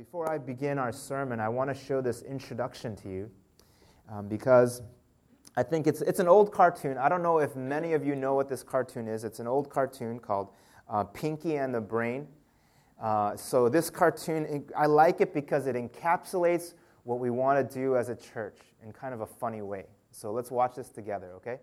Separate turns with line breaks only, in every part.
Before I begin our sermon, I want to show this introduction to you because I think it's an old cartoon. I don't know if many of you know what this cartoon is. It's an old cartoon called Pinky and the Brain. So this cartoon, I like it because it encapsulates what we want to do as a church in kind of a funny way. So let's watch this together, okay?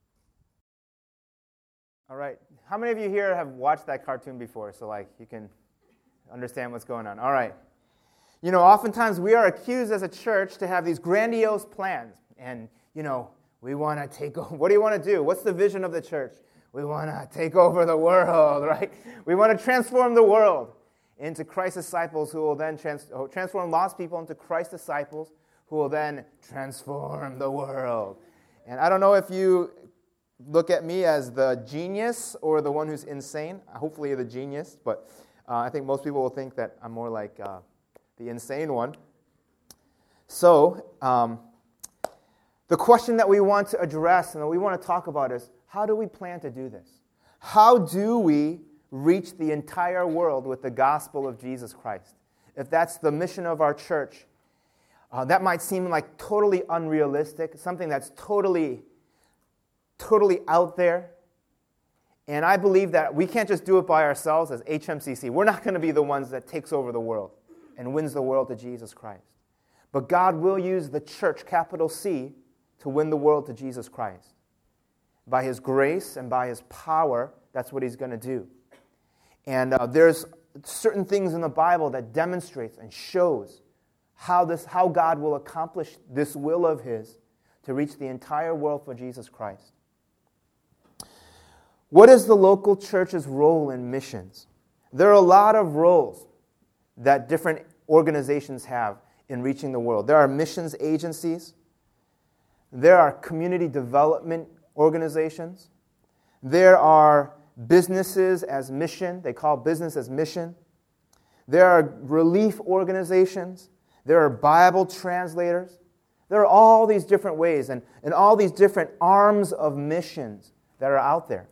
All right. How many of you here have watched that cartoon before? So you can understand what's going on. All right. You know, oftentimes we are accused as a church to have these grandiose plans. And, we want to take over. What do you want to do? What's the vision of the church? We want to take over the world, right? We want to transform the world into Christ disciples who will then transform lost people into Christ disciples who will then transform the world. And I don't know if you look at me as the genius or the one who's insane. Hopefully you're the genius, but I think most people will think that I'm more like the insane one. So, the question that we want to address and that we want to talk about is, how do we plan to do this? How do we reach the entire world with the gospel of Jesus Christ? If that's the mission of our church, that might seem like totally unrealistic, something that's totally out there. And I believe that we can't just do it by ourselves as HMCC. We're not going to be the ones that takes over the world and wins the world to Jesus Christ. But God will use the church, capital C, to win the world to Jesus Christ. By His grace and by His power, that's what He's going to do. And there's certain things in the Bible that demonstrates and shows how God will accomplish this will of His to reach the entire world for Jesus Christ. What is the local church's role in missions? There are a lot of roles that different organizations have in reaching the world. There are missions agencies. There are community development organizations. There are businesses as mission. They call business as mission. There are relief organizations. There are Bible translators. There are all these different ways and all these different arms of missions that are out there.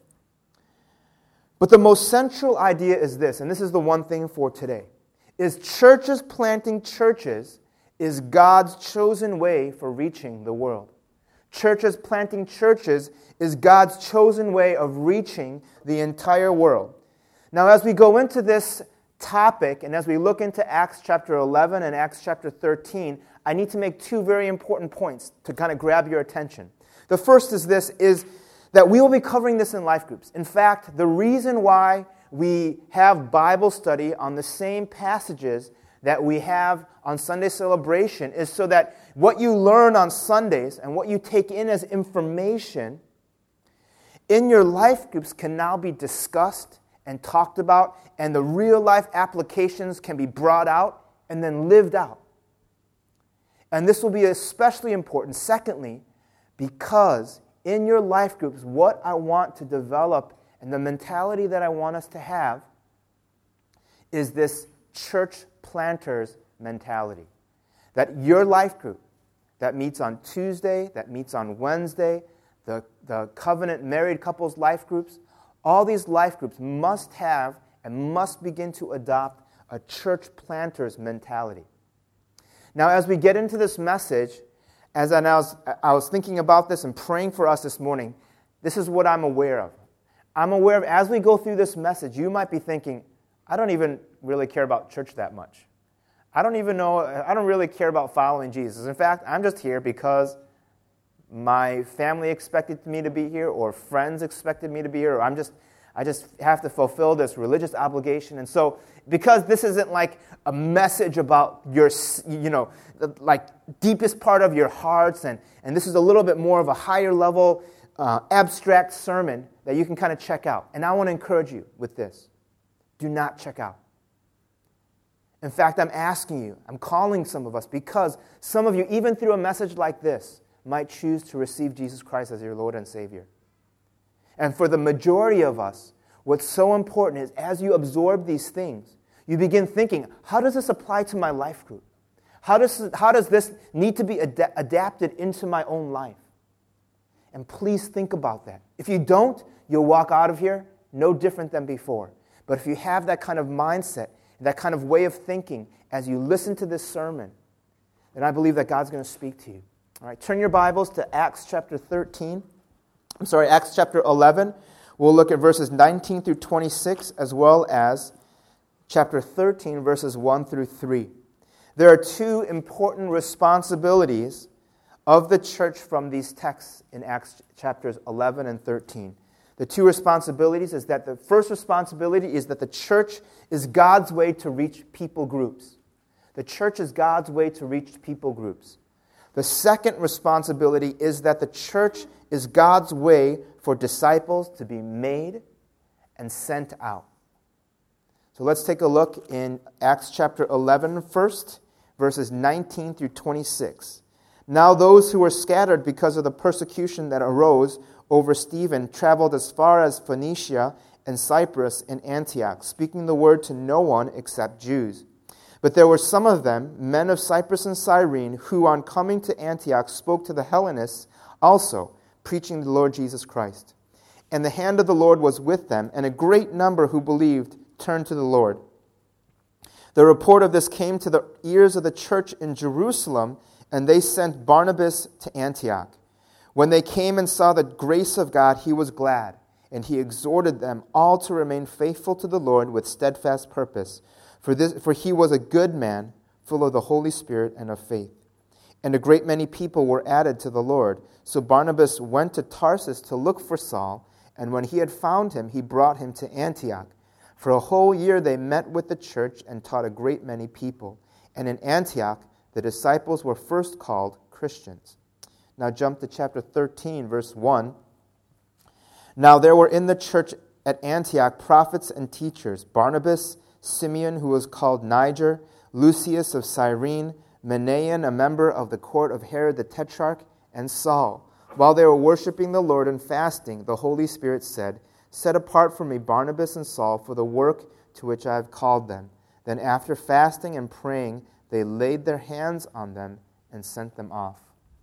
But the most central idea is this, and this is the one thing for today, is churches planting churches is God's chosen way for reaching the world. Churches planting churches is God's chosen way of reaching the entire world. Now, as we go into this topic, and as we look into Acts chapter 11 and Acts chapter 13, I need to make two very important points to kind of grab your attention. The first is this, is that we will be covering this in life groups. In fact, the reason why we have Bible study on the same passages that we have on Sunday celebration is so that what you learn on Sundays and what you take in as information in your life groups can now be discussed and talked about, and the real life applications can be brought out and then lived out. And this will be especially important, secondly, because in your life groups, what I want to develop and the mentality that I want us to have is this church planters mentality. That your life group that meets on Tuesday, that meets on Wednesday, the covenant married couples life groups, all these life groups must have and must begin to adopt a church planters mentality. Now, as we get into this message, I was thinking about this and praying for us this morning, this is what I'm aware of. I'm aware of, as we go through this message, you might be thinking, I don't even really care about church that much. I don't really care about following Jesus. In fact, I'm just here because my family expected me to be here, or friends expected me to be here, or I just have to fulfill this religious obligation. And so, because this isn't like a message about your, deepest part of your hearts, and this is a little bit more of a higher level, abstract sermon that you can kind of check out. And I want to encourage you with this. Do not check out. In fact, I'm calling some of us, because some of you, even through a message like this, might choose to receive Jesus Christ as your Lord and Savior. And for the majority of us, what's so important is as you absorb these things, you begin thinking, how does this apply to my life group? How does this need to be adapted into my own life? And please think about that. If you don't, you'll walk out of here no different than before. But if you have that kind of mindset, that kind of way of thinking, as you listen to this sermon, then I believe that God's going to speak to you. All right, turn your Bibles to Acts chapter 11. We'll look at verses 19 through 26, as well as chapter 13, verses 1 through 3. There are two important responsibilities of the church from these texts in Acts chapters 11 and 13. The two responsibilities is that the first responsibility is that the church is God's way to reach people groups. The church is God's way to reach people groups. The second responsibility is that the church is God's way for disciples to be made and sent out. So let's take a look in Acts chapter 11 first, verses 19 through 26. Now those who were scattered because of the persecution that arose over Stephen traveled as far as Phoenicia and Cyprus and Antioch, speaking the word to no one except Jews. But there were some of them, men of Cyprus and Cyrene, who on coming to Antioch spoke to the Hellenists also, preaching the Lord Jesus Christ. And the hand of the Lord was with them, and a great number who believed turned to the Lord. The report of this came to the ears of the church in Jerusalem, and they sent Barnabas to Antioch. When they came and saw the grace of God, he was glad, and he exhorted them all to remain faithful to the Lord with steadfast purpose. For he was a good man, full of the Holy Spirit and of faith. And a great many people were added to the Lord. So Barnabas went to Tarsus to look for Saul, and when he had found him, he brought him to Antioch. For a whole year they met with the church and taught a great many people. And in Antioch the disciples were first called Christians. Now jump to chapter 13, verse 1. Now there were in the church at Antioch prophets and teachers, Barnabas, Simeon, who was called Niger, Lucius of Cyrene, Manaen, a member of the court of Herod the Tetrarch, and Saul. While they were worshiping the Lord and fasting, the Holy Spirit said, Set apart for me Barnabas and Saul for the work to which I have called them. Then after fasting and praying, they laid their hands on them and sent them off.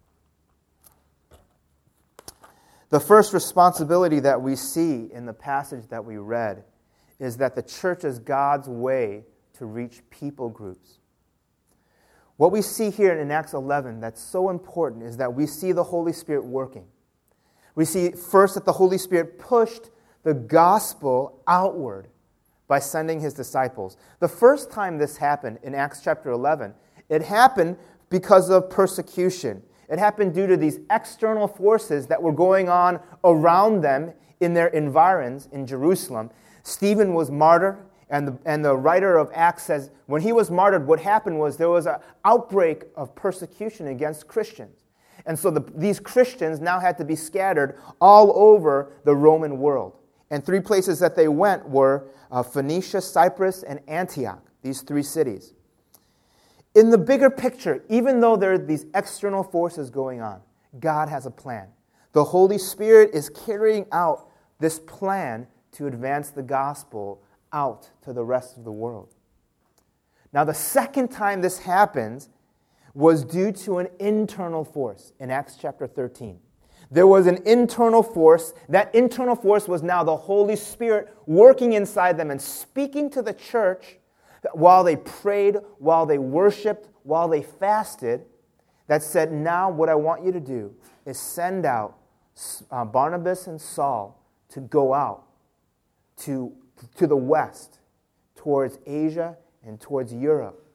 The first responsibility that we see in the passage that we read is that the church is God's way to reach people groups. What we see here in Acts 11 that's so important is that we see the Holy Spirit working. We see first that the Holy Spirit pushed the gospel outward by sending his disciples. The first time this happened in Acts chapter 11, it happened because of persecution. It happened due to these external forces that were going on around them in their environs in Jerusalem. Stephen was martyred, and the writer of Acts says when he was martyred, what happened was there was an outbreak of persecution against Christians. And so these Christians now had to be scattered all over the Roman world. And three places that they went were Phoenicia, Cyprus, and Antioch, these three cities. In the bigger picture, even though there are these external forces going on, God has a plan. The Holy Spirit is carrying out this plan to advance the gospel out to the rest of the world. Now, the second time this happens was due to an internal force in Acts chapter 13. There was an internal force. That internal force was now the Holy Spirit working inside them and speaking to the church while they prayed, while they worshiped, while they fasted, that said, now what I want you to do is send out Barnabas and Saul to go out to the west, towards Asia and towards Europe,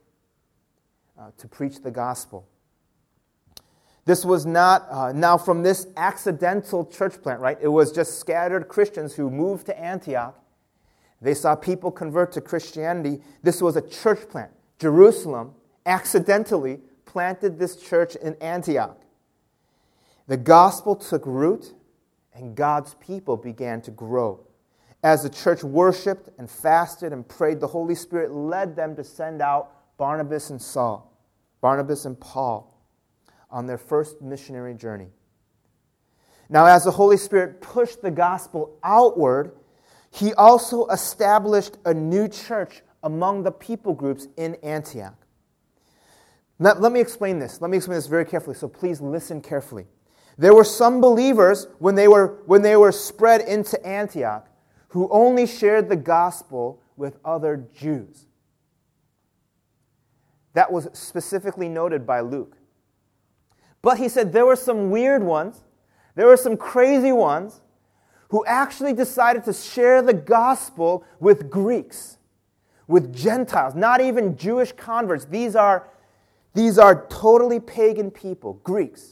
to preach the gospel. This was not, now from this accidental church plant, right? It was just scattered Christians who moved to Antioch. They saw people convert to Christianity. This was a church plant. Jerusalem accidentally planted this church in Antioch. The gospel took root, and God's people began to grow. As the church worshiped and fasted and prayed, the Holy Spirit led them to send out Barnabas and Paul, on their first missionary journey. Now, as the Holy Spirit pushed the gospel outward, he also established a new church among the people groups in Antioch. Now, let me explain this. Let me explain this very carefully, so please listen carefully. There were some believers, when they were spread into Antioch, who only shared the gospel with other Jews. that was specifically noted by Luke. But he said there were some weird ones, there were some crazy ones who actually decided to share the gospel with Greeks, with Gentiles, not even Jewish converts. These are totally pagan people, Greeks.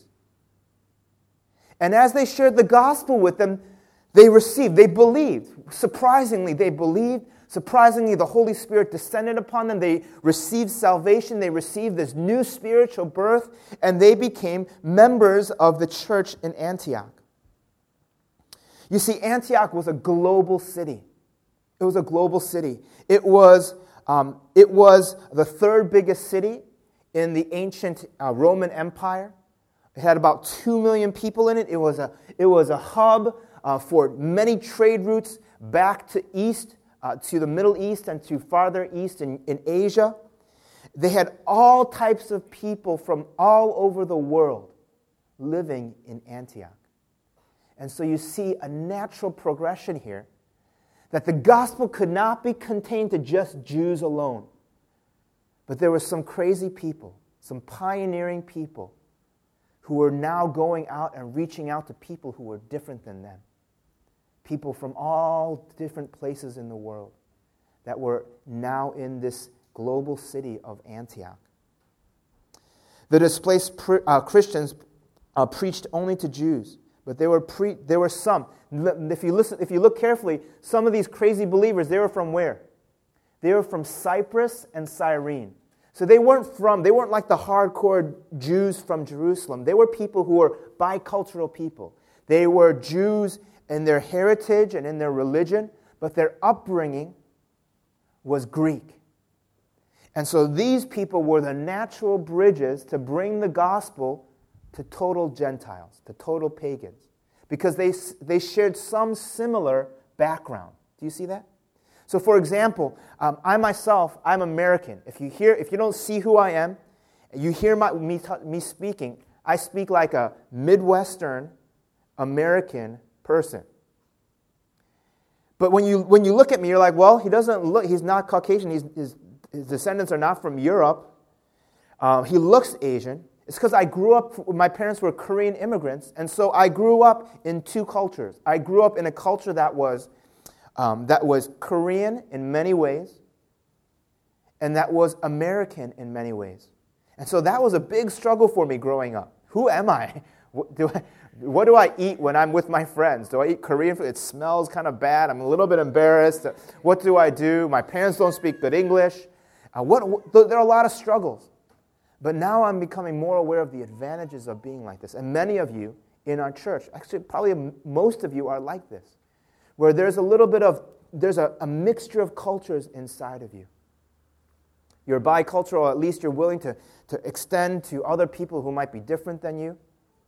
And as they shared the gospel with them, they believed. Surprisingly, they believed. Surprisingly, the Holy Spirit descended upon them. They received salvation. They received this new spiritual birth, and they became members of the church in Antioch. You see, Antioch was a global city. It was a global city. It was the third biggest city in the ancient Roman Empire. It had about 2 million people in it. It was a hub for many trade routes back to east, to the Middle East and to farther east in Asia. They had all types of people from all over the world living in Antioch. And so you see a natural progression here that the gospel could not be contained to just Jews alone. But there were some crazy people, some pioneering people who were now going out and reaching out to people who were different than them. People from all different places in the world that were now in this global city of Antioch. The displaced Christians preached only to Jews, but there were some. If you look carefully, some of these crazy believers, they were from where? They were from Cyprus and Cyrene. So they weren't like the hardcore Jews from Jerusalem. They were people who were bicultural people. They were Jews in their heritage and in their religion, but their upbringing was Greek. And so these people were the natural bridges to bring the gospel to total Gentiles, to total pagans, because they shared some similar background. Do you see that? So, for example, I myself, I'm American. If you don't see who I am, you hear me speaking, I speak like a Midwestern American person. But when you look at me, you're like, well, he's not Caucasian. His descendants are not from Europe. He looks Asian. It's because I grew up, my parents were Korean immigrants, and so I grew up in two cultures. I grew up in a culture that was Korean in many ways, and that was American in many ways. And so that was a big struggle for me growing up. Who am I? What do I eat when I'm with my friends? Do I eat Korean food? It smells kind of bad. I'm a little bit embarrassed. What do I do? My parents don't speak good English. There are a lot of struggles. But now I'm becoming more aware of the advantages of being like this. And many of you in our church, actually probably most of you are like this, where there's a mixture of cultures inside of you. You're bicultural, or at least you're willing to extend to other people who might be different than you.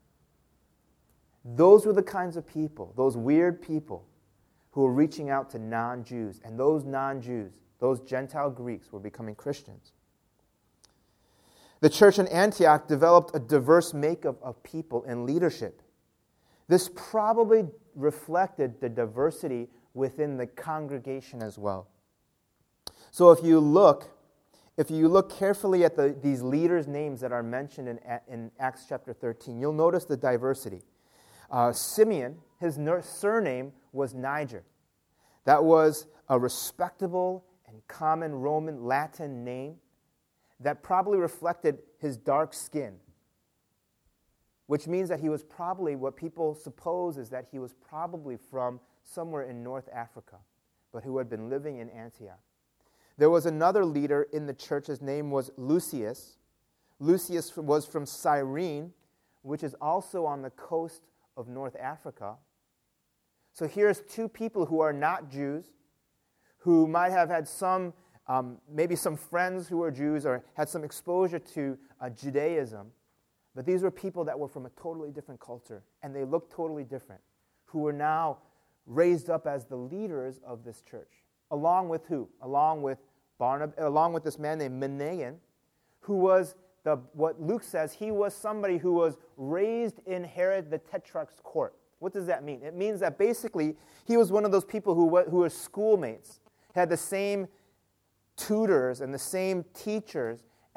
Those were the kinds of people, those weird people, who were reaching out to non-Jews. And those non-Jews, those Gentile Greeks, were becoming Christians. The church in Antioch developed a diverse makeup of people in leadership. This probably reflected the diversity within the congregation as well. So if you look carefully at these leaders' names that are mentioned in Acts chapter 13, you'll notice the diversity. Simeon, his surname was Niger. That was a respectable and common Roman Latin name that probably reflected his dark skin, which means that he was probably, what people suppose is that he was probably from somewhere in North Africa, but who had been living in Antioch. There was another leader in the church. His name was Lucius. Lucius was from Cyrene, which is also on the coast of North Africa. So here's two people who are not Jews, who might have had maybe some friends who were Jews or had some exposure to Judaism. But these were people that were from a totally different culture, and they looked totally different, who were now raised up as the leaders of this church. Along with who? Along with this man named Manaen, who was what Luke says, he was somebody who was raised in Herod the Tetrarch's court. What does that mean? It means that basically he was one of those people who were schoolmates, had the same tutors and the same teachers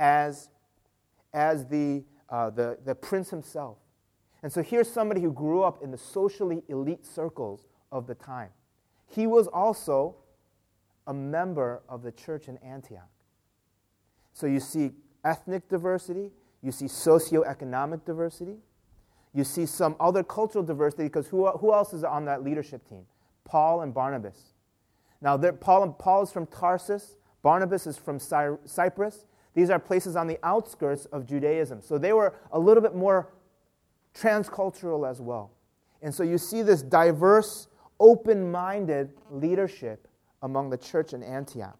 as the prince himself. And so here's somebody who grew up in the socially elite circles of the time. He was also a member of the church in Antioch. So you see ethnic diversity, you see socioeconomic diversity, you see some other cultural diversity, because who else is on that leadership team? Paul and Barnabas. Now, Paul is from Tarsus, Barnabas is from Cyprus. These are places on the outskirts of Judaism. So they were a little bit more transcultural as well. And so you see this diverse, open-minded leadership among the church in Antioch.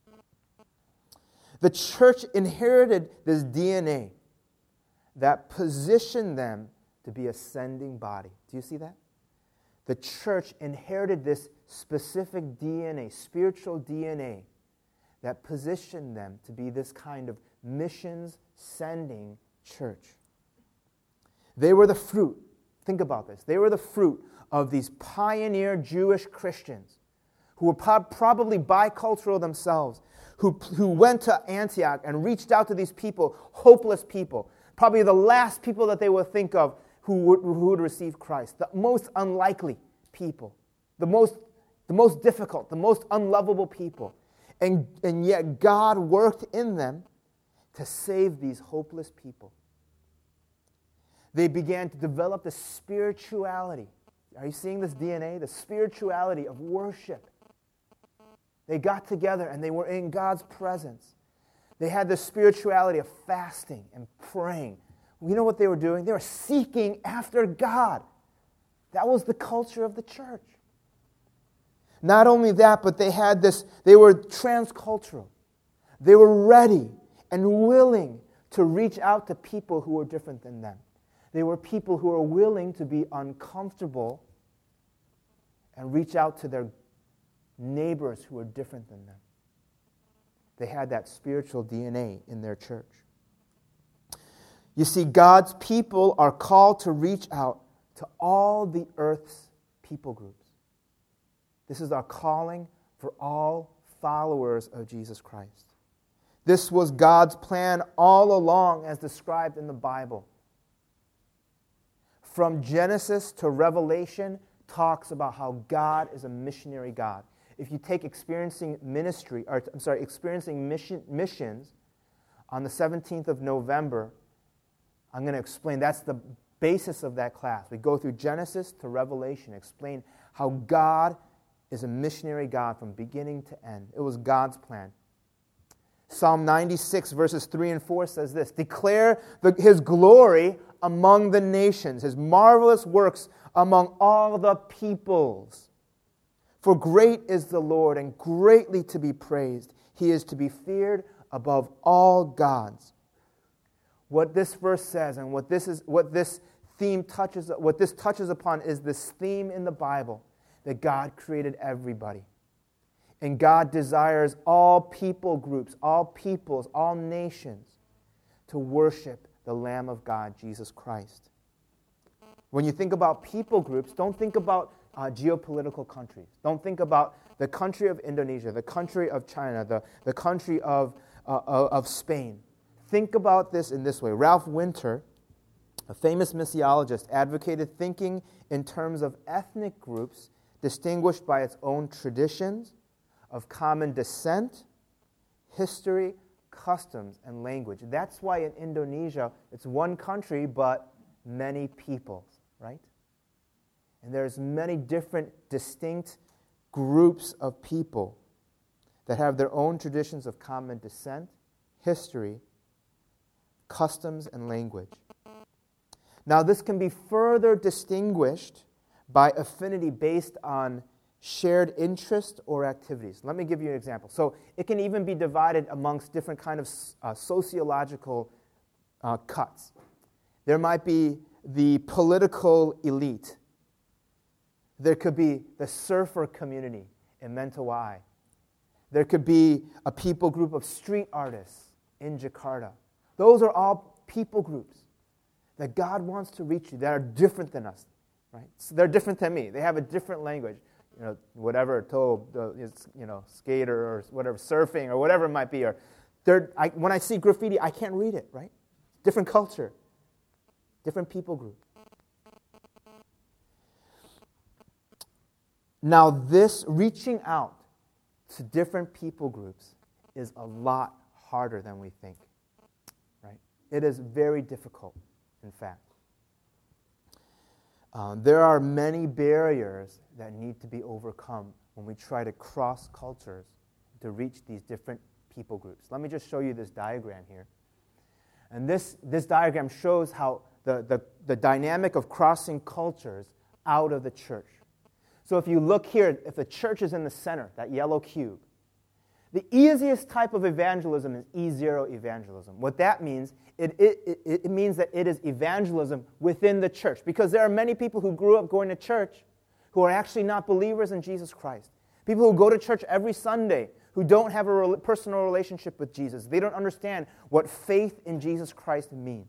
The church inherited this DNA that positioned them to be a sending body. Do you see that? The church inherited this specific DNA, spiritual DNA, that positioned them to be this kind of missions-sending church. They were the fruit. Think about this. They were the fruit of these pioneer Jewish Christians who were probably bicultural themselves, who went to Antioch and reached out to these people, hopeless people, probably the last people that they would think of who would receive Christ, the most unlikely people, the most difficult, the most unlovable people. And yet God worked in them to save these hopeless people. They began to develop the spirituality. Are you seeing this DNA? The spirituality of worship. They got together and they were in God's presence. They had the spirituality of fasting and praying. You know what they were doing? They were seeking after God. That was the culture of the church. Not only that, but they were transcultural. They were ready and willing to reach out to people who were different than them. They were people who were willing to be uncomfortable and reach out to their neighbors who were different than them. They had that spiritual DNA in their church. You see, God's people are called to reach out to all the earth's people groups. This is our calling for all followers of Jesus Christ. This was God's plan all along as described in the Bible. From Genesis to Revelation talks about how God is a missionary God. If you take experiencing missions on the 17th of November, I'm going to explain. That's the basis of that class. We go through Genesis to Revelation, explain how God is a missionary God from beginning to end. It was God's plan. Psalm 96 verses 3 and 4 says this: declare His glory among the nations, His marvelous works among all the peoples. For great is the Lord and greatly to be praised. He is to be feared above all gods. What this verse says and what this touches upon is this theme in the Bible that God created everybody. And God desires all people groups, all peoples, all nations to worship the Lamb of God, Jesus Christ. When you think about people groups, don't think about geopolitical countries. Don't think about the country of Indonesia, the country of China, the country of Spain. Think about this in this way. Ralph Winter, a famous missiologist, advocated thinking in terms of ethnic groups distinguished by its own traditions, of common descent, history, customs, and language. That's why in Indonesia, it's one country, but many peoples, right? And there's many different distinct groups of people that have their own traditions of common descent, history, customs, and language. Now, this can be further distinguished by affinity based on shared interest or activities. Let me give you an example. So it can even be divided amongst different kind of sociological cuts. There might be the political elite. There could be the surfer community in Mentawai. There could be a people group of street artists in Jakarta. Those are all people groups that God wants to reach you that are different than us, right? So they're different than me. They have a different language. Whatever, skater or whatever, surfing or whatever it might be, or When I see graffiti, I can't read it, right? Different culture, different people group. Now, this reaching out to different people groups is a lot harder than we think, right? It is very difficult, in fact. There are many barriers that need to be overcome when we try to cross cultures to reach these different people groups. Let me just show you this diagram here. And this diagram shows how the dynamic of crossing cultures out of the church. So if you look here, if the church is in the center, that yellow cube, the easiest type of evangelism is E0 evangelism. What that means, it means that it is evangelism within the church. Because there are many people who grew up going to church who are actually not believers in Jesus Christ. People who go to church every Sunday who don't have a personal relationship with Jesus. They don't understand what faith in Jesus Christ means.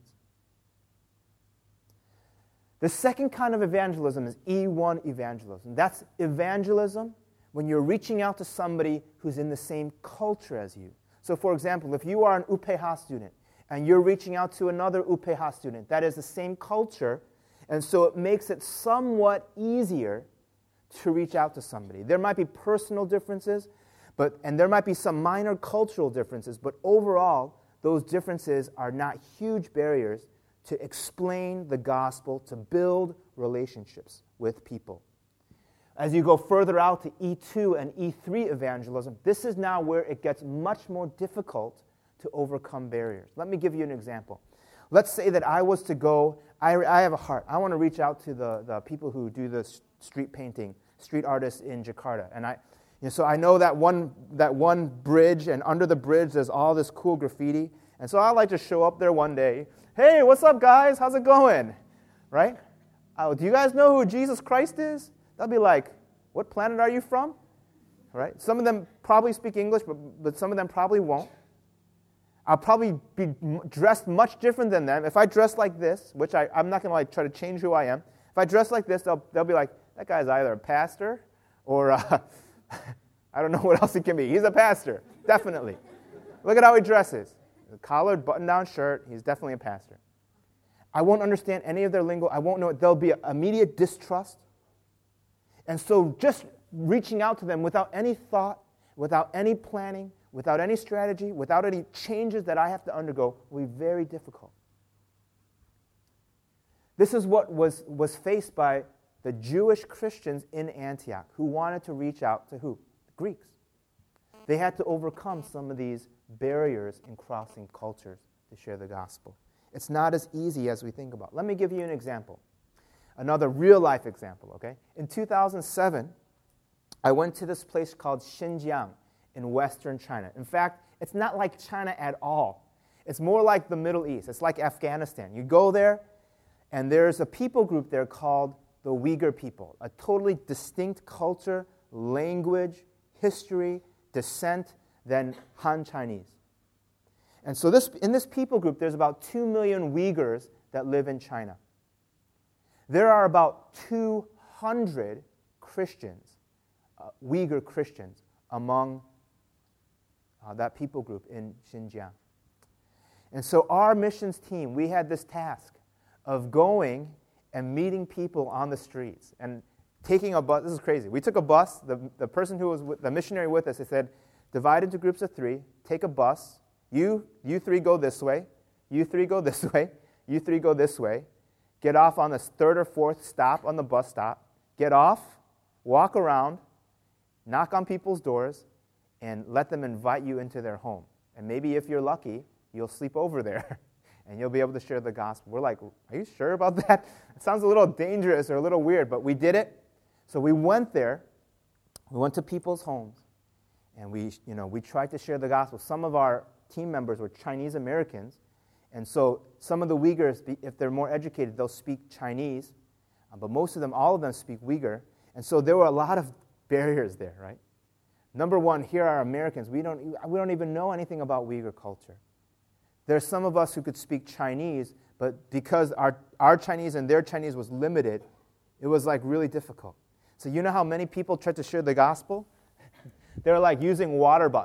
The second kind of evangelism is E1 evangelism. That's evangelism when you're reaching out to somebody who's in the same culture as you. So, for example, if you are an UPH student and you're reaching out to another UPH student, that is the same culture, and so it makes it somewhat easier to reach out to somebody. There might be personal differences, and there might be some minor cultural differences, but overall, those differences are not huge barriers to explain the gospel, to build relationships with people. As you go further out to E2 and E3 evangelism, this is now where it gets much more difficult to overcome barriers. Let me give you an example. Let's say that I was to go, I have a heart. I want to reach out to the people who do the street painting, street artists in Jakarta. And so I know that one bridge, and under the bridge there's all this cool graffiti. And so I like to show up there one day. Hey, what's up, guys? How's it going? Right? Do you guys know who Jesus Christ is? They'll be like, what planet are you from? Right? Some of them probably speak English, but some of them probably won't. I'll probably be dressed much different than them. If I dress like this, which I'm not going to try to change who I am. If I dress like this, they'll be like, that guy's either a pastor or I don't know what else he can be. He's a pastor, definitely. Look at how he dresses. A collared, button-down shirt. He's definitely a pastor. I won't understand any of their lingo. I won't know it. There'll be immediate distrust. And so just reaching out to them without any thought, without any planning, without any strategy, without any changes that I have to undergo will be very difficult. This is what was faced by the Jewish Christians in Antioch who wanted to reach out to who? The Greeks. They had to overcome some of these barriers in crossing cultures to share the gospel. It's not as easy as we think about. Let me give you an example. Another real-life example, okay? In 2007, I went to this place called Xinjiang in western China. In fact, it's not like China at all. It's more like the Middle East. It's like Afghanistan. You go there, and there's a people group there called the Uyghur people, a totally distinct culture, language, history, descent than Han Chinese. And so in this people group, there's about 2 million Uyghurs that live in China. There are about 200 Christians, Uyghur Christians, among that people group in Xinjiang. And so our missions team, we had this task of going and meeting people on the streets and taking a bus. This is crazy. We took a bus. The person who was the missionary with us, he said, divide into groups of 3, take a bus. You 3 go this way. You 3 go this way. You 3 go this way. Get off on the 3rd or 4th stop on the bus stop. Get off, walk around, knock on people's doors, and let them invite you into their home. And maybe if you're lucky, you'll sleep over there, and you'll be able to share the gospel. We're like, are you sure about that? It sounds a little dangerous or a little weird, but we did it. So we went there. We went to people's homes, and we tried to share the gospel. Some of our team members were Chinese Americans, and so some of the Uyghurs, if they're more educated, they'll speak Chinese, but most of them, all of them speak Uyghur, and so there were a lot of barriers there, right? Number one, here are Americans. We don't even know anything about Uyghur culture. There's some of us who could speak Chinese, but because our Chinese and their Chinese was limited, it was like really difficult. So you know how many people tried to share the gospel? They're like using water bottles. Like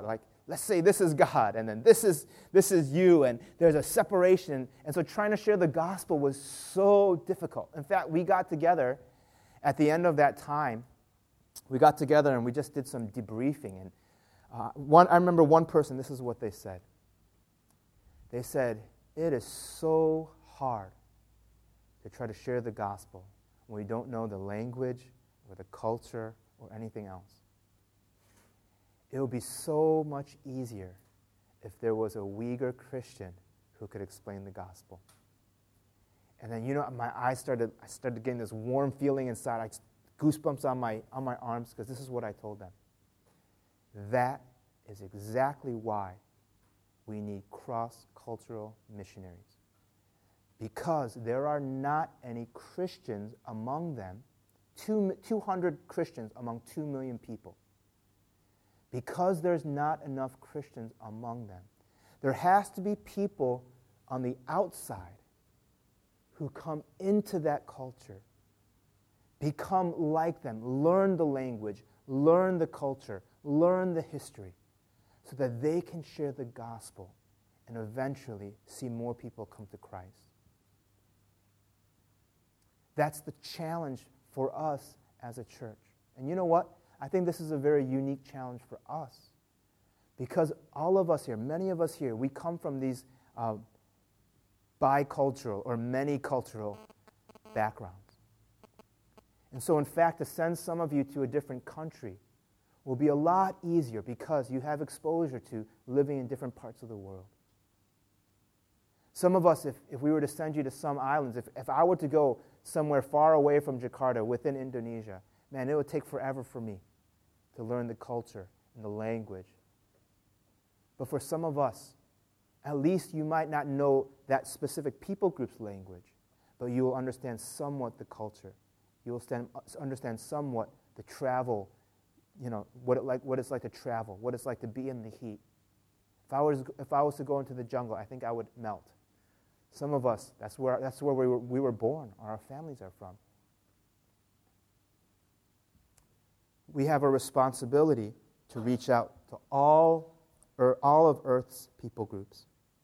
let's say this is God, and then this is you, and there's a separation. And so trying to share the gospel was so difficult. In fact, we got together at the end of that time. We got together and we just did some debriefing. And I remember one person, this is what they said. They said, it is so hard to try to share the gospel when we don't know the language or the culture or anything else. It would be so much easier if there was a Uyghur Christian who could explain the gospel. And then, I started getting this warm feeling inside, goosebumps on my arms, because this is what I told them. That is exactly why we need cross-cultural missionaries. Because there are not any Christians among them, 200 Christians among 2 million people. Because there's not enough Christians among them, there has to be people on the outside who come into that culture, become like them, learn the language, learn the culture, learn the history, so that they can share the gospel and eventually see more people come to Christ. That's the challenge for us as a church. And you know what? I think this is a very unique challenge for us, because all of us here, many of us here, we come from these bicultural or many cultural backgrounds. And so, in fact, to send some of you to a different country will be a lot easier because you have exposure to living in different parts of the world. Some of us, if we were to send you to some islands, if I were to go somewhere far away from Jakarta within Indonesia, man, it would take forever for me to learn the culture and the language. But for some of us, at least you might not know that specific people group's language, but you will understand somewhat the culture. You will understand somewhat the travel, what it's like to travel, what it's like to be in the heat. If I was to go into the jungle, I think I would melt. Some of us, that's where we were born, or our families are from. We have a responsibility to reach out to all of Earth's people groups.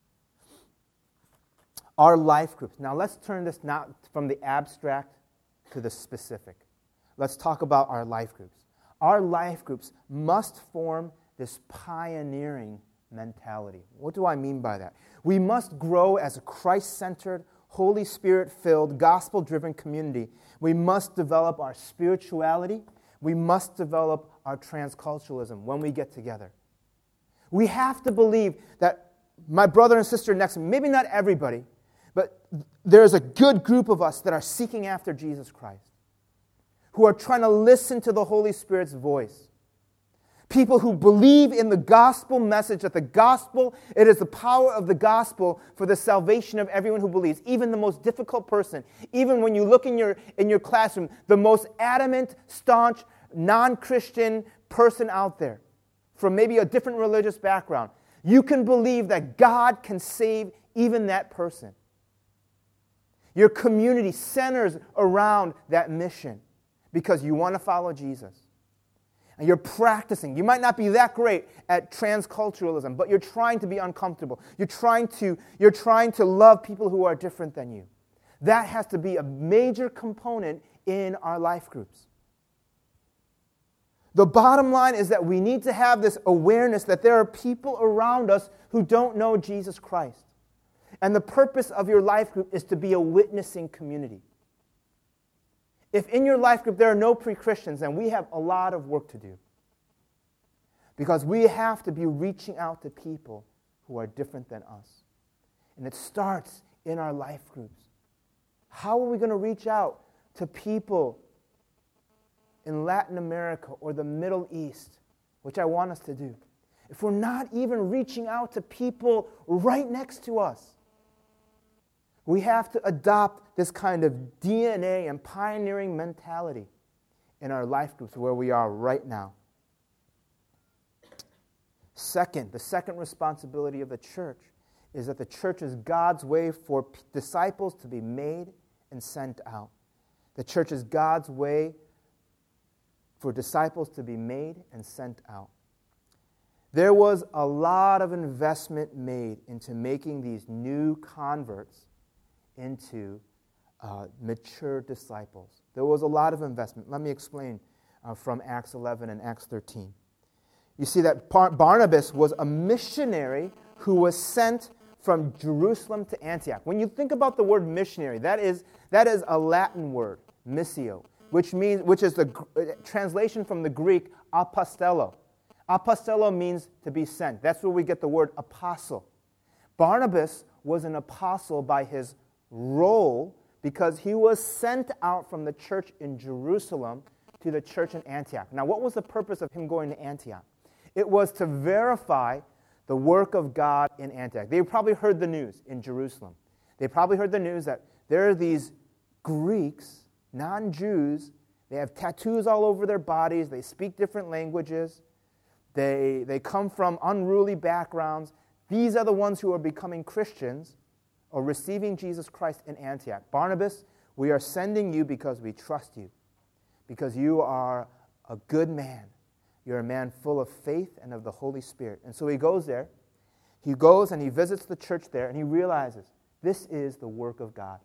Our life groups. Now let's turn this now from the abstract to the specific. Let's talk about our life groups. Our life groups must form this pioneering mentality. What do I mean by that? We must grow as a Christ-centered, Holy Spirit-filled, gospel-driven community. We must develop our spirituality. We must develop our transculturalism when we get together. We have to believe that my brother and sister next to me, maybe not everybody, but there's a good group of us that are seeking after Jesus Christ, who are trying to listen to the Holy Spirit's voice. People who believe in the gospel message, that the gospel, it is the power of the gospel for the salvation of everyone who believes, even the most difficult person. Even when you look in your classroom, the most adamant, staunch, non-Christian person out there, from maybe a different religious background, you can believe that God can save even that person. Your community centers around that mission because you want to follow Jesus. And you're practicing. You might not be that great at transculturalism, but you're trying to be uncomfortable. You're trying to love people who are different than you. That has to be a major component in our life groups. The bottom line is that we need to have this awareness that there are people around us who don't know Jesus Christ. And the purpose of your life group is to be a witnessing community. If in your life group there are no pre-Christians, then we have a lot of work to do. Because we have to be reaching out to people who are different than us. And it starts in our life groups. How are we going to reach out to people in Latin America or the Middle East, which I want us to do, if we're not even reaching out to people right next to us? We have to adopt this kind of DNA and pioneering mentality in our life groups where we are right now. Second, the second responsibility of the church is that the church is God's way for disciples to be made and sent out. The church is God's way for disciples to be made and sent out. There was a lot of investment made into making these new converts into mature disciples. There was a lot of investment. Let me explain from Acts 11 and Acts 13. You see that Barnabas was a missionary who was sent from Jerusalem to Antioch. When you think about the word missionary, that is a Latin word, missio, which is the translation from the Greek apostello. Apostello means to be sent. That's where we get the word apostle. Barnabas was an apostle by his role because he was sent out from the church in Jerusalem to the church in Antioch. Now, what was the purpose of him going to Antioch? It was to verify the work of God in Antioch. They probably heard the news in Jerusalem. They probably heard the news that there are these Greeks, non-Jews. They have tattoos all over their bodies. They speak different languages. They come from unruly backgrounds. These are the ones who are becoming Christians or receiving Jesus Christ in Antioch. Barnabas, we are sending you because we trust you, because you are a good man. You're a man full of faith and of the Holy Spirit. And so he goes there. He goes and he visits the church there, and he realizes this is the work of God.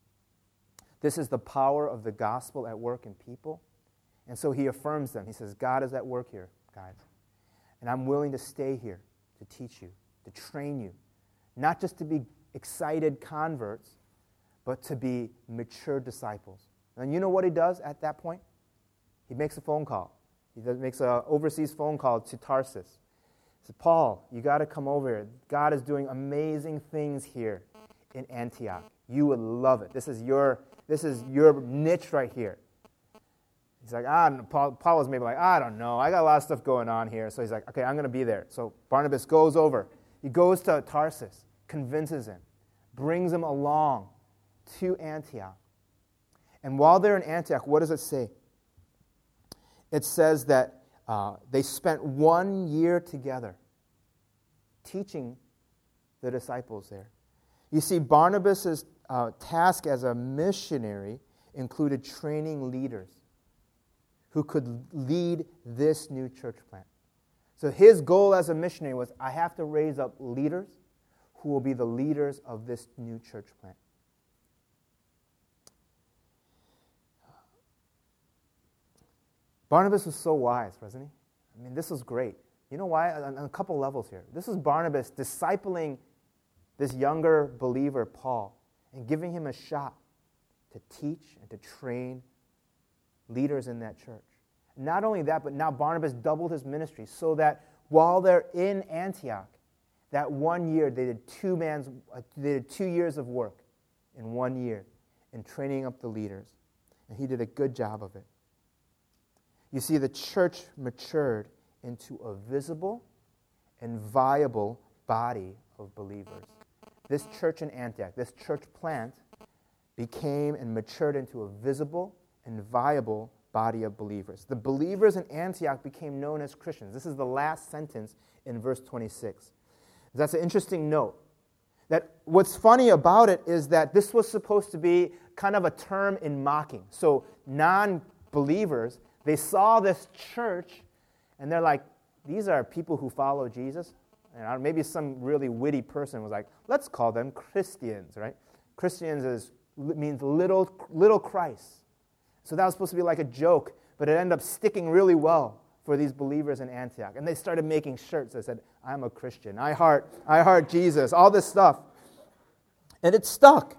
This is the power of the gospel at work in people. And so he affirms them. He says, God is at work here, guys. And I'm willing to stay here to teach you, to train you, not just to be excited converts, but to be mature disciples. And you know what he does at that point? He makes a phone call. He makes an overseas phone call to Tarsus. He says, Paul, you got to come over here. God is doing amazing things here in Antioch. You would love it. This is your niche right here. He's like, Paul was maybe like, I don't know. I got a lot of stuff going on here. So he's like, okay, I'm going to be there. So Barnabas goes over. He goes to Tarsus, convinces him, brings him along to Antioch. And while they're in Antioch, what does it say? It says that they spent 1 year together teaching the disciples there. You see, Barnabas' task as a missionary included training leaders who could lead this new church plant. So his goal as a missionary was, I have to raise up leaders who will be the leaders of this new church plant. Barnabas was so wise, wasn't he? I mean, this was great. You know why? On a couple levels here. This is Barnabas discipling this younger believer, Paul, and giving him a shot to teach and to train leaders in that church. Not only that, but now Barnabas doubled his ministry so that while they're in Antioch, that 1 year they did 2 years of work in 1 year in training up the leaders. And he did a good job of it. You see, the church matured into a visible and viable body of believers. This church in Antioch, this church plant, became and matured into a visible and viable body of believers. The believers in Antioch became known as Christians. This is the last sentence in verse 26. That's an interesting note. That what's funny about it is that this was supposed to be kind of a term in mocking. So non-believers, they saw this church, and they're like, these are people who follow Jesus. And maybe some really witty person was like, let's call them Christians, right? Christians means little Christ. So that was supposed to be like a joke, but it ended up sticking really well for these believers in Antioch. And they started making shirts that said, I'm a Christian, I heart Jesus, all this stuff. And it stuck.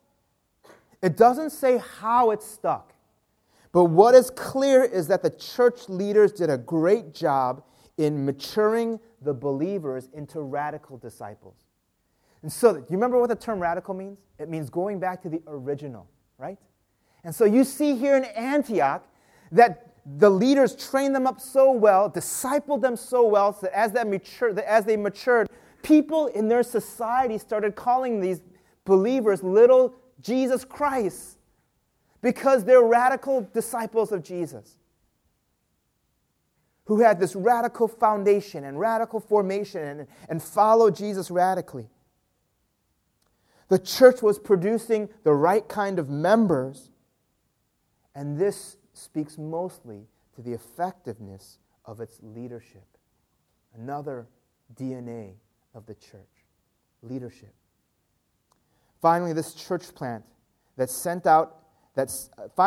It doesn't say how it stuck. But what is clear is that the church leaders did a great job in maturing the believers into radical disciples. And so, you remember what the term radical means? It means going back to the original, right? And so you see here in Antioch that the leaders trained them up so well, discipled them so well, so that as they matured, people in their society started calling these believers little Jesus Christ, because they're radical disciples of Jesus who had this radical foundation and radical formation and followed Jesus radically. The church was producing the right kind of members, and this speaks mostly to the effectiveness of its leadership. Another DNA of the church. Leadership. Finally, this church plant then sent out its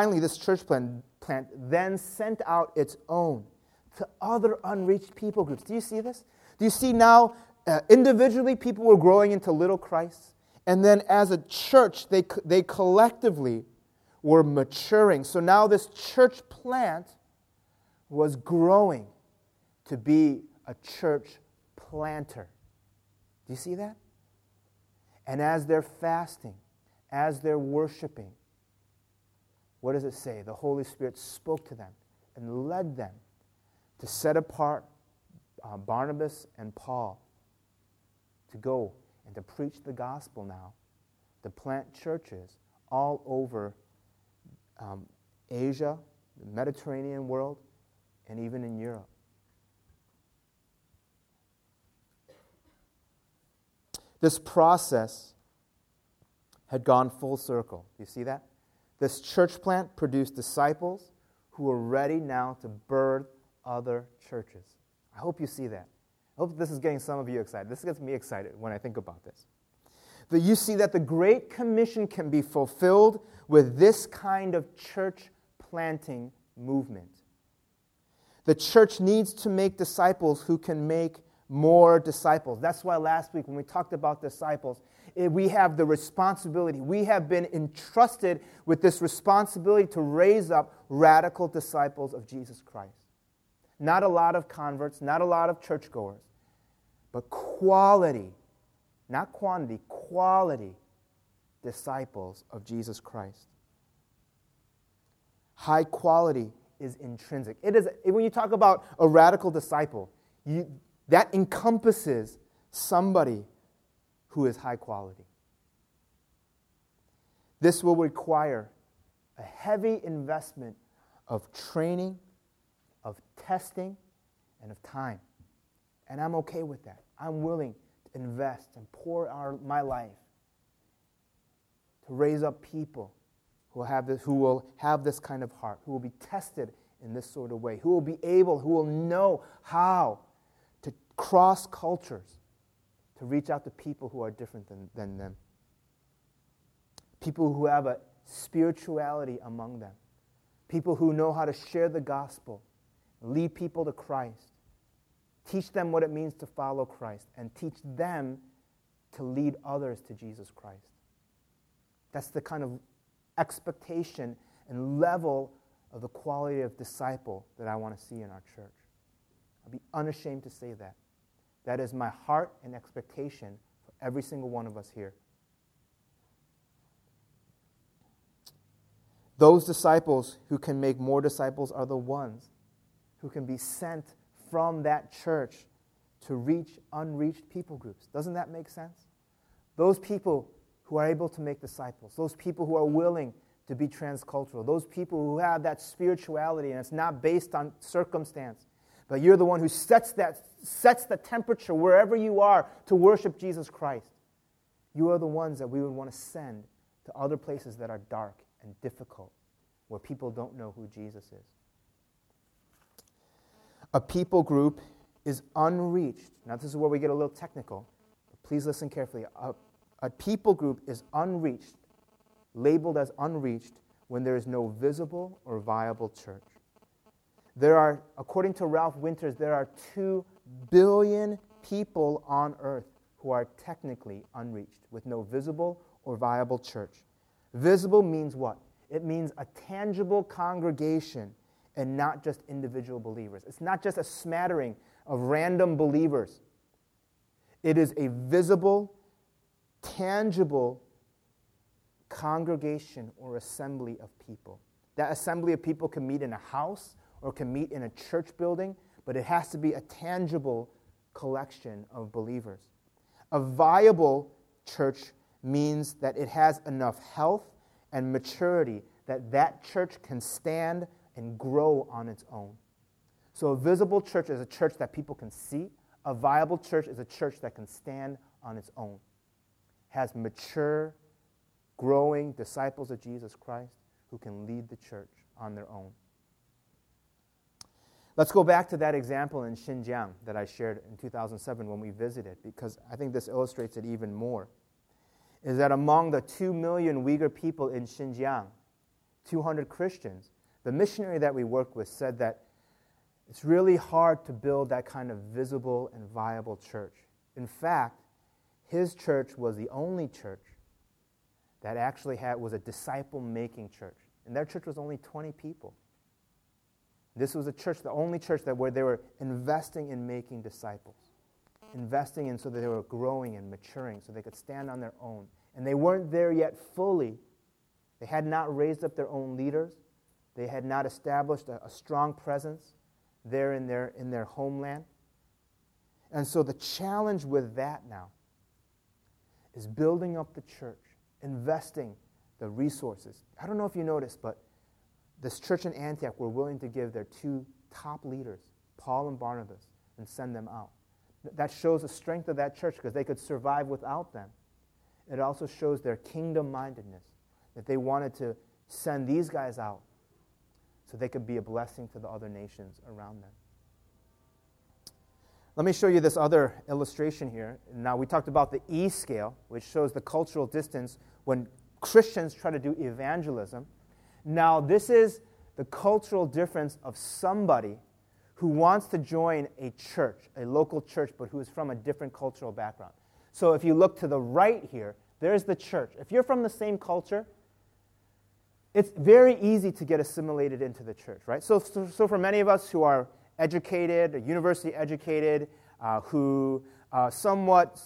own to other unreached people groups. Do you see this? Do you see now individually people were growing into little Christs, and then as a church they collectively were maturing. So now this church plant was growing to be a church planter. Do you see that? And as they're fasting, as they're worshiping, what does it say? The Holy Spirit spoke to them and led them to set apart Barnabas and Paul to go and to preach the gospel now, to plant churches all over Asia, the Mediterranean world, and even in Europe. This process had gone full circle. You see that? This church plant produced disciples who were ready now to birth other churches. I hope you see that. I hope this is getting some of you excited. This gets me excited when I think about this. That you see that the Great Commission can be fulfilled with this kind of church planting movement. The church needs to make disciples who can make more disciples. That's why last week when we talked about disciples, we have the responsibility. We have been entrusted with this responsibility to raise up radical disciples of Jesus Christ. Not a lot of converts, not a lot of churchgoers, but quality, not quantity, quality disciples of Jesus Christ. High quality is intrinsic. It is, when you talk about a radical disciple, that encompasses somebody who is high quality. This will require a heavy investment of training, of testing, and of time. And I'm okay with that. I'm willing to invest and pour my life to raise up people who will have this kind of heart, who will be tested in this sort of way, who will know how to cross cultures, to reach out to people who are different than them. People who have a spirituality among them. People who know how to share the gospel, lead people to Christ, teach them what it means to follow Christ, and teach them to lead others to Jesus Christ. That's the kind of expectation and level of the quality of disciple that I want to see in our church. I'll be unashamed to say that. That is my heart and expectation for every single one of us here. Those disciples who can make more disciples are the ones who can be sent from that church to reach unreached people groups. Doesn't that make sense? Those people who are able to make disciples, those people who are willing to be transcultural, those people who have that spirituality and it's not based on circumstance, but you're the one who sets the temperature wherever you are to worship Jesus Christ. You are the ones that we would want to send to other places that are dark and difficult, where people don't know who Jesus is. A people group is unreached. Now this is where we get a little technical. Please listen carefully. A people group is unreached, labeled as unreached, when there is no visible or viable church. There are, according to Ralph Winters, there are 2 billion people on earth who are technically unreached, with no visible or viable church. Visible means what? It means a tangible congregation and not just individual believers. It's not just a smattering of random believers. It is a visible, tangible congregation or assembly of people. That assembly of people can meet in a house or can meet in a church building, but it has to be a tangible collection of believers. A viable church means that it has enough health and maturity that church can stand and grow on its own. So a visible church is a church that people can see. A viable church is a church that can stand on its own. Has mature, growing disciples of Jesus Christ who can lead the church on their own. Let's go back to that example in Xinjiang that I shared in 2007 when we visited, because I think this illustrates it even more. Is that among the 2 million Uyghur people in Xinjiang, 200 Christians, the missionary that we worked with said that it's really hard to build that kind of visible and viable church. In fact, his church was the only church that actually was a disciple-making church. And their church was only 20 people. This was a church, the only church where they were investing in making disciples, investing in so that they were growing and maturing so they could stand on their own. And they weren't there yet fully. They had not raised up their own leaders. They had not established a strong presence there in their homeland. And so the challenge with that now is building up the church, investing the resources. I don't know if you noticed, but this church in Antioch were willing to give their 2 top leaders, Paul and Barnabas, and send them out. That shows the strength of that church because they could survive without them. It also shows their kingdom-mindedness, that they wanted to send these guys out so they could be a blessing to the other nations around them. Let me show you this other illustration here. Now, we talked about the E scale, which shows the cultural distance when Christians try to do evangelism. Now, this is the cultural difference of somebody who wants to join a church, a local church, but who is from a different cultural background. So if you look to the right here, there's the church. If you're from the same culture, it's very easy to get assimilated into the church, right? So for many of us who are educated, university educated, who somewhat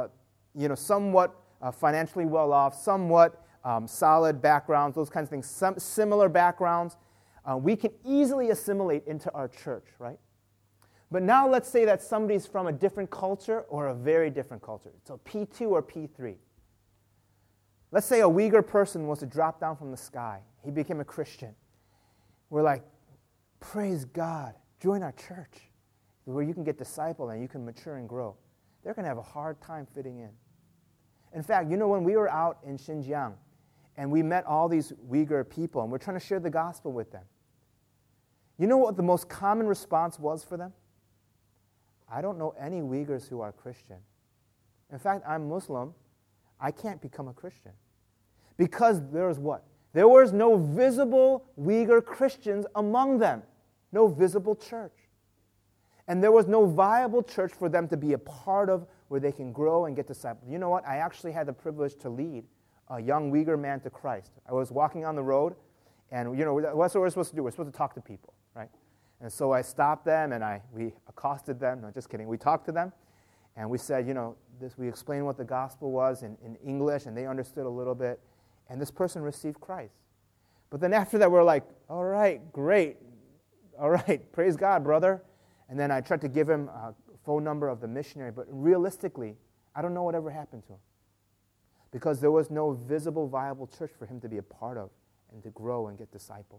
financially well off, somewhat solid backgrounds, those kinds of things, some similar backgrounds, we can easily assimilate into our church, right? But now let's say that somebody's from a different culture or a very different culture. So P2 or P3. Let's say a Uyghur person was to drop down from the sky. He became a Christian. We're like, praise God, join our church where you can get discipled and you can mature and grow. They're going to have a hard time fitting in. In fact, when we were out in Xinjiang and we met all these Uyghur people and we're trying to share the gospel with them, you know what the most common response was for them? I don't know any Uyghurs who are Christian. In fact, I'm Muslim. I can't become a Christian. Because there was what? There was no visible Uyghur Christians among them. No visible church. And there was no viable church for them to be a part of where they can grow and get discipled. You know what? I actually had the privilege to lead a young Uyghur man to Christ. I was walking on the road, and what's what we're supposed to do? We're supposed to talk to people, right? And so I stopped them, and we accosted them. No, just kidding. We talked to them, and we said, we explained what the gospel was in English, and they understood a little bit. And this person received Christ. But then after that, we're like, all right, great. All right, praise God, brother. And then I tried to give him a phone number of the missionary, but realistically, I don't know whatever happened to him. Because there was no visible, viable church for him to be a part of and to grow and get discipled.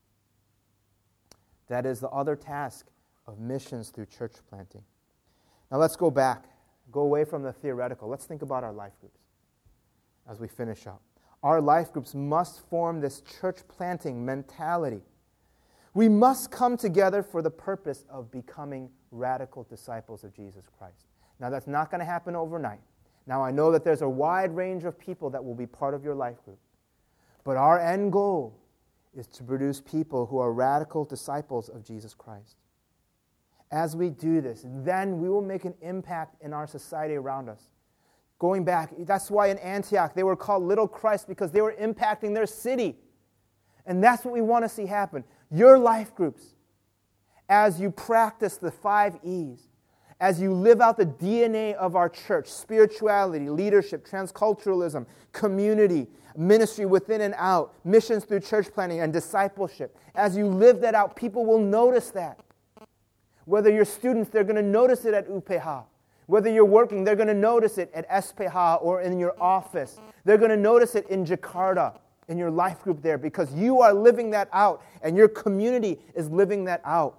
That is the other task of missions through church planting. Now let's go back, go away from the theoretical. Let's think about our life groups as we finish up. Our life groups must form this church planting mentality. We must come together for the purpose of becoming radical disciples of Jesus Christ. Now, that's not going to happen overnight. Now, I know that there's a wide range of people that will be part of your life group. But our end goal is to produce people who are radical disciples of Jesus Christ. As we do this, then we will make an impact in our society around us. Going back, that's why in Antioch they were called Little Christ, because they were impacting their city. And that's what we want to see happen. Your life groups, as you practice the 5 E's, as you live out the DNA of our church, spirituality, leadership, transculturalism, community, ministry within and out, missions through church planting, and discipleship, as you live that out, people will notice that. Whether you're students, they're going to notice it at UPH. Whether you're working, they're going to notice it at SPH or in your office. They're going to notice it in Jakarta, in your life group there, because you are living that out, and your community is living that out.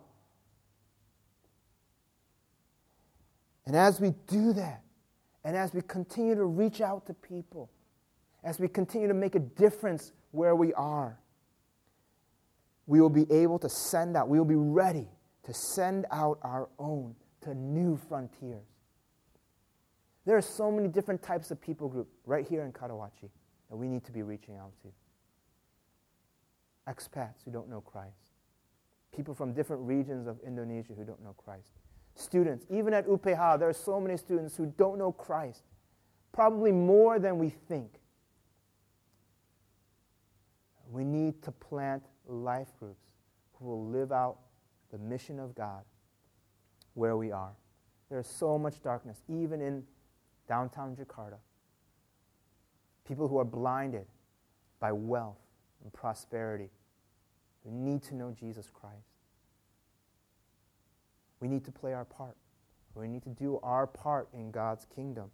And as we do that, and as we continue to reach out to people, as we continue to make a difference where we are, we will be able to send out, we will be ready to send out our own to new frontiers. There are so many different types of people group right here in Karawaci that we need to be reaching out to. Expats who don't know Christ. People from different regions of Indonesia who don't know Christ. Students, even at UPH, there are so many students who don't know Christ. Probably more than we think. We need to plant life groups who will live out the mission of God where we are. There is so much darkness, even in downtown Jakarta. People who are blinded by wealth and prosperity. We need to know Jesus Christ. We need to play our part. We need to do our part in God's kingdom.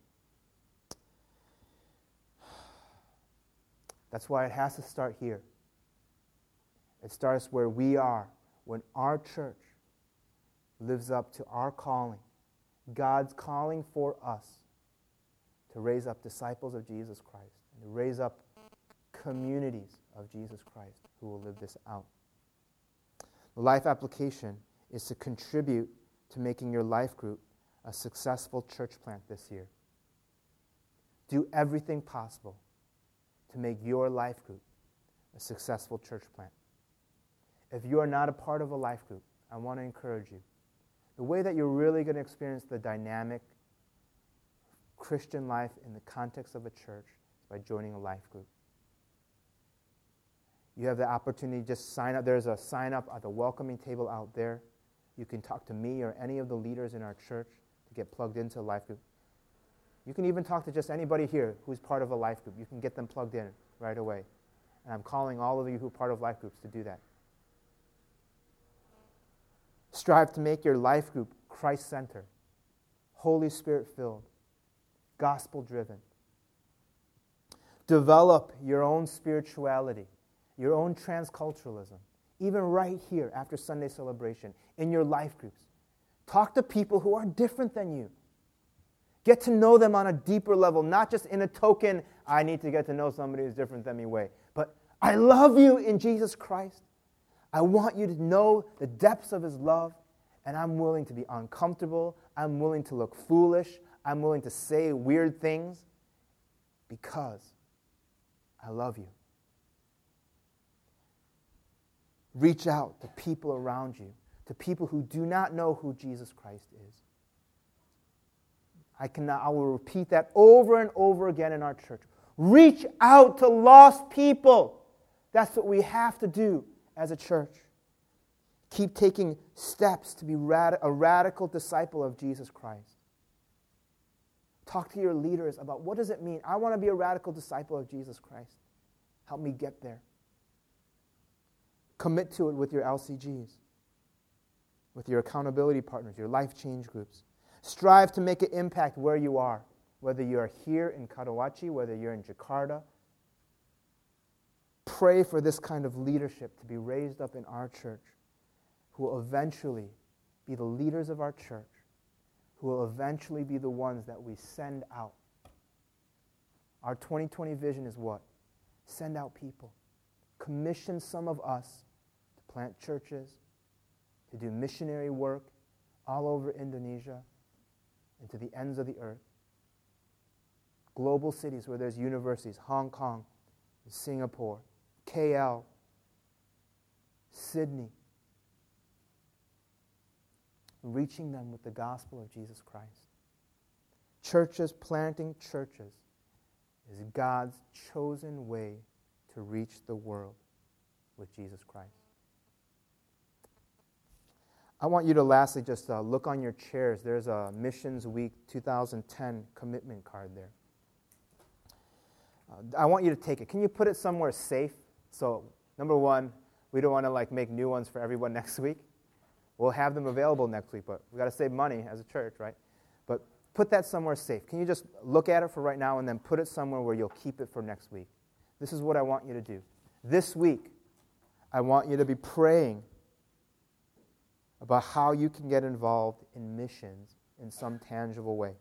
That's why it has to start here. It starts where we are, when our church lives up to our calling, God's calling for us to raise up disciples of Jesus Christ, and to raise up communities of Jesus Christ who will live this out. The life application is to contribute to making your life group a successful church plant this year. Do everything possible to make your life group a successful church plant. If you are not a part of a life group, I want to encourage you. The way that you're really going to experience the dynamic Christian life in the context of a church is by joining a life group. You have the opportunity to just sign up. There's a sign up at the welcoming table out there. You can talk to me or any of the leaders in our church to get plugged into a life group. You can even talk to just anybody here who's part of a life group. You can get them plugged in right away. And I'm calling all of you who are part of life groups to do that. Strive to make your life group Christ-centered, Holy Spirit-filled, gospel-driven. Develop your own spirituality, your own transculturalism, even right here after Sunday celebration, in your life groups. Talk to people who are different than you. Get to know them on a deeper level, not just in a token, I need to get to know somebody who's different than me way, but I love you in Jesus Christ. I want you to know the depths of His love, and I'm willing to be uncomfortable. I'm willing to look foolish. I'm willing to say weird things because I love you. Reach out to people around you, to people who do not know who Jesus Christ is. I will repeat that over and over again in our church. Reach out to lost people. That's what we have to do as a church. Keep taking steps to be a radical disciple of Jesus Christ. Talk to your leaders about what does it mean? I want to be a radical disciple of Jesus Christ. Help me get there. Commit to it with your LCGs, with your accountability partners, your life change groups. Strive to make an impact where you are, whether you are here in Karawaci, whether you're in Jakarta. Pray for this kind of leadership to be raised up in our church, who will eventually be the leaders of our church, who will eventually be the ones that we send out. Our 2020 vision is what? Send out people. Commission some of us to plant churches, to do missionary work all over Indonesia and to the ends of the earth. Global cities where there's universities, Hong Kong, Singapore, KL, Sydney. Reaching them with the gospel of Jesus Christ. Churches, planting churches, is God's chosen way to reach the world with Jesus Christ. I want you to lastly just look on your chairs. There's a Missions Week 2010 commitment card there. I want you to take it. Can you put it somewhere safe? So, number one, we don't want to make new ones for everyone next week. We'll have them available next week, but we've got to save money as a church, right? But put that somewhere safe. Can you just look at it for right now and then put it somewhere where you'll keep it for next week? This is what I want you to do. This week, I want you to be praying about how you can get involved in missions in some tangible way.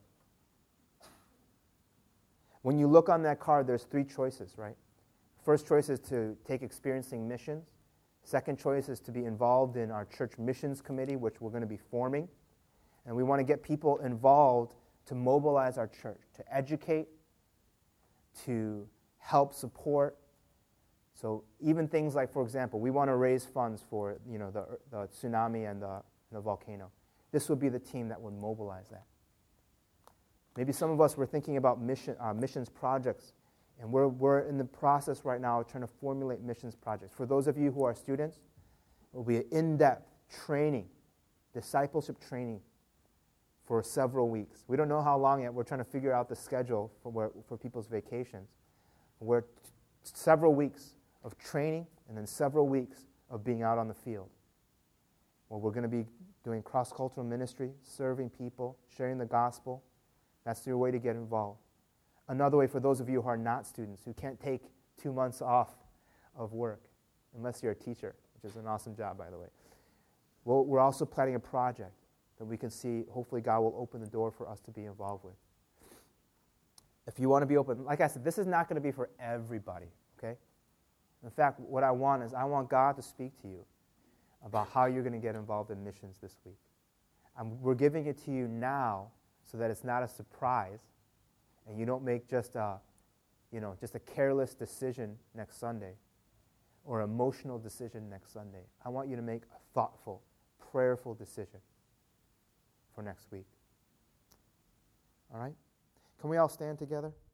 When you look on that card, there's 3 choices, right? First choice is to take experiencing missions. Second choice is to be involved in our church missions committee, which we're going to be forming. And we want to get people involved to mobilize our church, to educate, to help support. So even things like, for example, we want to raise funds for the tsunami and the volcano. This would be the team that would mobilize that. Maybe some of us were thinking about missions projects, and we're in the process right now of trying to formulate missions projects. For those of you who are students, it will be an in-depth training, discipleship training for several weeks. We don't know how long yet. We're trying to figure out the schedule for people's vacations. We're several weeks of training and then several weeks of being out on the field, where we're going to be doing cross-cultural ministry, serving people, sharing the gospel. That's your way to get involved. Another way for those of you who are not students, who can't take 2 months off of work, unless you're a teacher, which is an awesome job, by the way. Well, we're also planning a project that we can see, hopefully God will open the door for us to be involved with. If you want to be open, like I said, this is not going to be for everybody, okay? In fact, what I want is I want God to speak to you about how you're going to get involved in missions this week. We're giving it to you now so that it's not a surprise and you don't make just a careless decision next Sunday or emotional decision next Sunday. I want you to make a thoughtful, prayerful decision for next week. All right? Can we all stand together?